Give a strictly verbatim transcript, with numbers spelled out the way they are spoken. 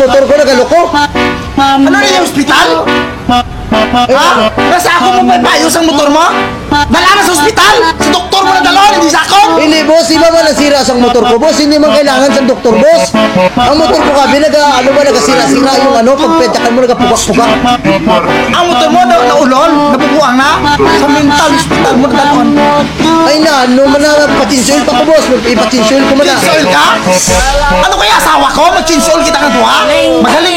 motor ko nagaloko. Ano na yung ospital? Ha? Nasa ako mo may payos ang motor mo? Dala na sa ospital? Sa doktor mo na dalon, hindi sa ako? Hindi, boss, iba ba nasira sa motor ko, boss? Hindi man kailangan sa doktor, boss. Ang motor ko kabi, naga, ano ba, nagasira-sira yung ano, pagpentakan mo, nagapugak-pugak. Ang motor mo na naulol, napupuang na? Sa mental hospital mo na dalon. Ay na, ano man na, patinsuil pa ko, boss. Ipatinsuil ko man na. Chinsoil ka? Ano kaya asawa ko? Mag-chinsoil kita ng duha? Magaling